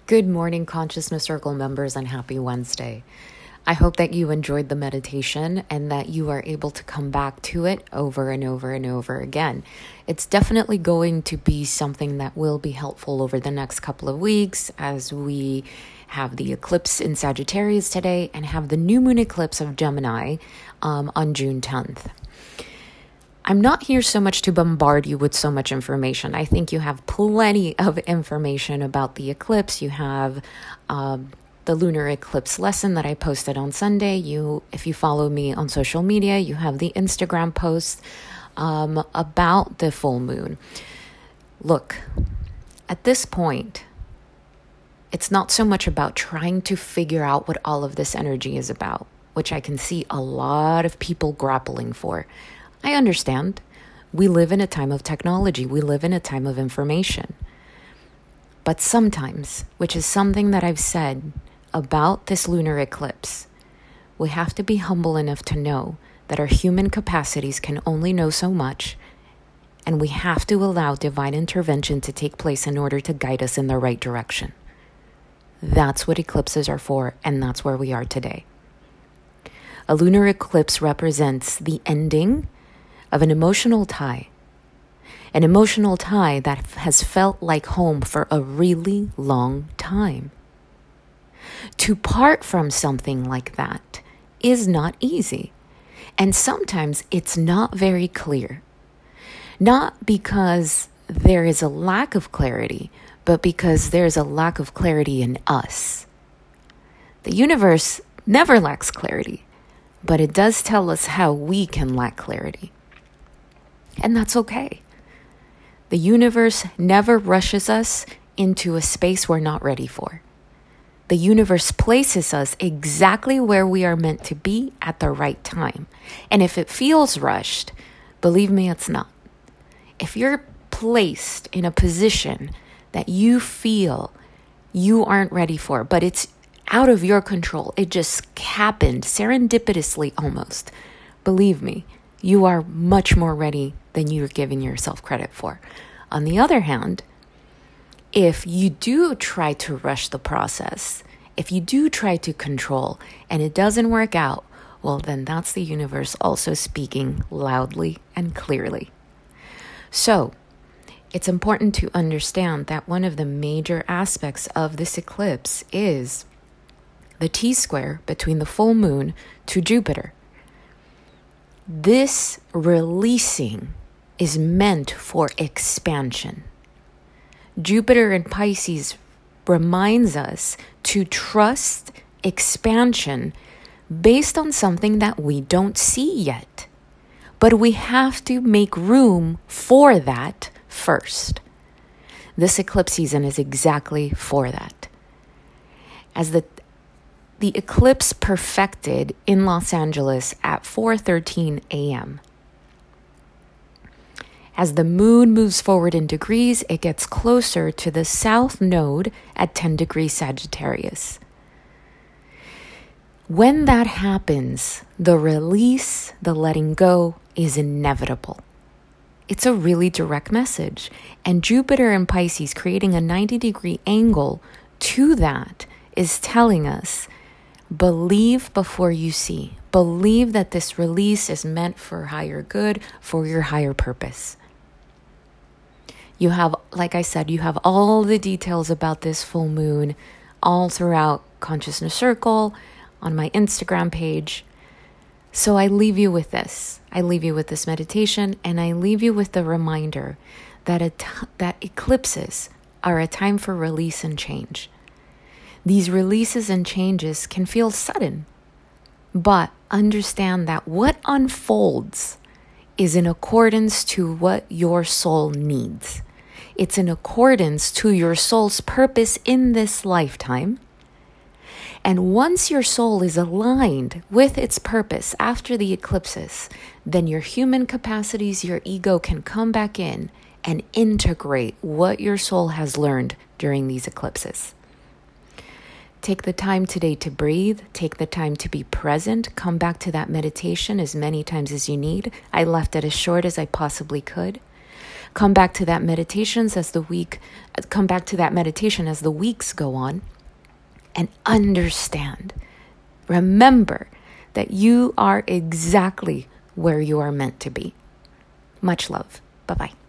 Good morning, Consciousness Circle members, and happy Wednesday. I hope that you enjoyed the meditation and that you are able to come back to it over and over and over again. It's definitely going to be something that will be helpful over the next couple of weeks as we have the eclipse in Sagittarius today and have the new moon eclipse of Gemini on June 10th. I'm not here so much to bombard you with so much information. I think you have plenty of information about the eclipse. You have the lunar eclipse lesson that I posted on Sunday. If you follow me on social media, you have the Instagram post about the full moon. Look, at this point, it's not so much about trying to figure out what all of this energy is about, which I can see a lot of people grappling for. I understand. We live in a time of technology. We live in a time of information. But sometimes, which is something that I've said about this lunar eclipse, we have to be humble enough to know that our human capacities can only know so much, and we have to allow divine intervention to take place in order to guide us in the right direction. That's what eclipses are for, and that's where we are today. A lunar eclipse represents the ending of an emotional tie that has felt like home for a really long time. To part from something like that is not easy, and sometimes it's not very clear. Not because there is a lack of clarity, but because there's a lack of clarity in us. The universe never lacks clarity, but it does tell us how we can lack clarity. And that's okay. The universe never rushes us into a space we're not ready for. The universe places us exactly where we are meant to be at the right time. And if it feels rushed, believe me, it's not. If you're placed in a position that you feel you aren't ready for, but it's out of your control, it just happened serendipitously almost, believe me, you are much more ready than you're giving yourself credit for. On the other hand, if you do try to rush the process, if you do try to control and it doesn't work out, well, then that's the universe also speaking loudly and clearly. So, it's important to understand that one of the major aspects of this eclipse is the T-square between the full moon to Jupiter. This releasing is meant for expansion. Jupiter in Pisces reminds us to trust expansion based on something that we don't see yet. But we have to make room for that first. This eclipse season is exactly for that. As the eclipse perfected in Los Angeles at 4:13 a.m. As the moon moves forward in degrees, it gets closer to the south node at 10 degrees Sagittarius. When that happens, the release, the letting go is inevitable. It's a really direct message. And Jupiter in Pisces creating a 90-degree angle to that is telling us, believe before you see. Believe that this release is meant for higher good, for your higher purpose. You have, like I said, you have all the details about this full moon all throughout Consciousness Circle, on my Instagram page. So I leave you with this. I leave you with this meditation, and I leave you with the reminder that that eclipses are a time for release and change. These releases and changes can feel sudden, but understand that what unfolds is in accordance to what your soul needs. It's in accordance to your soul's purpose in this lifetime. And once your soul is aligned with its purpose after the eclipses, then your human capacities, your ego can come back in and integrate what your soul has learned during these eclipses. Take the time today to breathe. Take the time to be present. Come back to that meditation as many times as you need. I left it as short as I possibly could. Come back to that meditation as the weeks go on, and understand. Remember that you are exactly where you are meant to be. Much love. Bye-bye.